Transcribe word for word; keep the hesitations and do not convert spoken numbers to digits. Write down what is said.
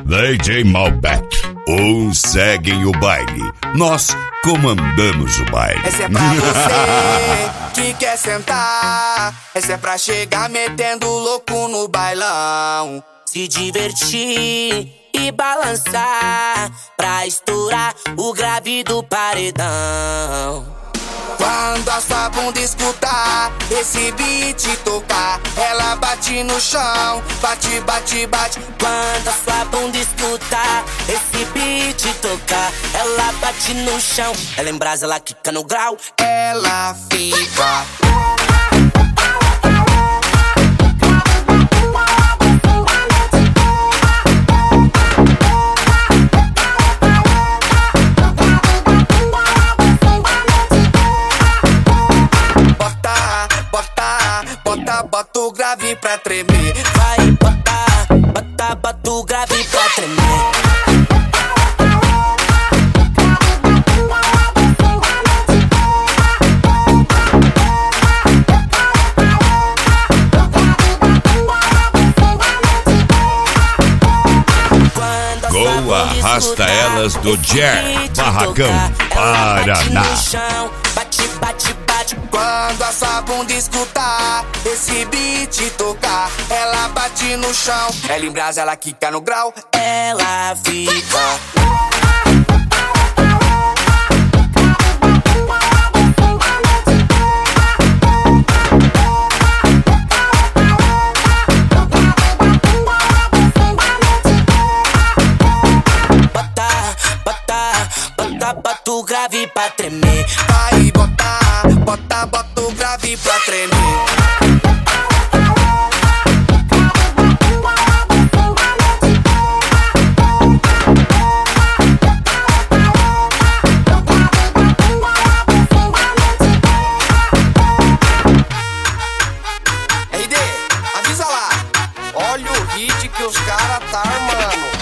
D J Malbec. Uns seguem o baile, nós comandamos o baile. Essa é pra você que quer sentar. Essa é pra chegar metendo louco no bailão. Se divertir e balançar pra estourar o grave do paredão. Quando a sua bunda escutar esse beat tocar, ela bate no chão, bate, bate, bate. Quando a sua bunda escutar esse beat tocar, ela bate no chão. Ela em brasa, ela quica no grau, ela fica. Bota o grave pra tremer. Vai, bota, bota, bota o grave pra tremer. Go arrasta elas do Jer, Barracão, Paraná. Bate, bate, bate. Quando a sua bunda escutar esse beat tocar, ela bate no chão. Ela em brasa, ela quica no grau, ela fica. Bota o grave pra tremer. Vai botar, bota, bota o grave pra tremer. R D, avisa lá. Olha o hit que os caras tá armando.